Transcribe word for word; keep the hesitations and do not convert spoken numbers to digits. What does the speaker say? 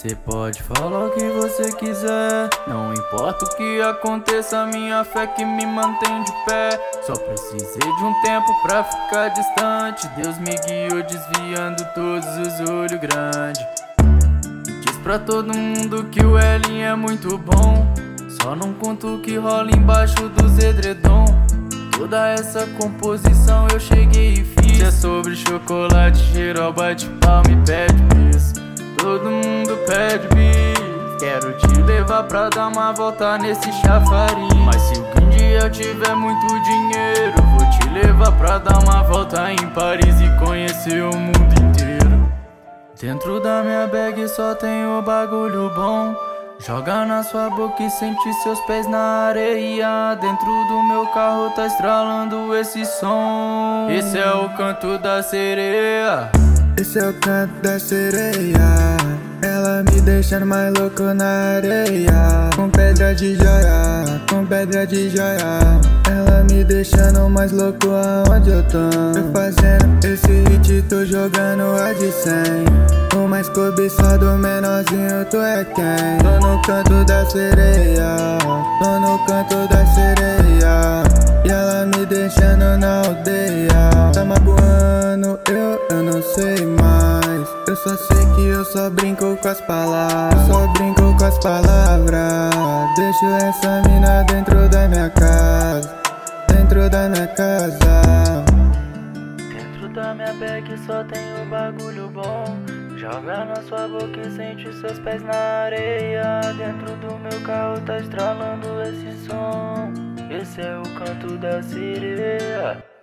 Cê pode falar o que você quiser, não importa o que aconteça, minha fé que me mantém de pé. Só precisei de um tempo pra ficar distante, Deus me guiou desviando todos os olhos grandes. Diz pra todo mundo que o L é muito bom, só não conto o que rola embaixo dos edredom. Toda essa composição eu cheguei e fiz. Se é sobre chocolate, geral bate palma e pede bis. Todo mundo pede bis. Quero te levar pra dar uma volta nesse chafariz. Mas se algum dia eu tiver muito dinheiro, vou te levar pra dar uma volta em Paris e conhecer o mundo inteiro. Dentro da minha bag só tem o bagulho bom. Joga na sua boca e sente seus pés na areia. Dentro do meu carro tá estralando esse som. Esse é o canto da sereia. Esse é o canto da sereia. Ela me deixando mais louco na areia. Com pedra de joia, com pedra de joia. Ela me deixando mais louco aonde eu tô. Tô fazendo esse hit, tô jogando a de cem. O mais cobiçado, menorzinho, tu é quem? Tô no canto da sereia, tô no canto da sereia. E ela me deixando na aldeia. Tá magoando, eu, eu não sei mais. Eu só sei que eu só brinco com as palavras. Eu só brinco com as palavras. Deixo essa mina dentro da minha casa. Dentro da minha casa. Dentro da minha bag só tem o bagulho bom. Joga na sua boca e sente seus pés na areia. Dentro do meu carro tá estralando esse som. Esse é o canto da sereia.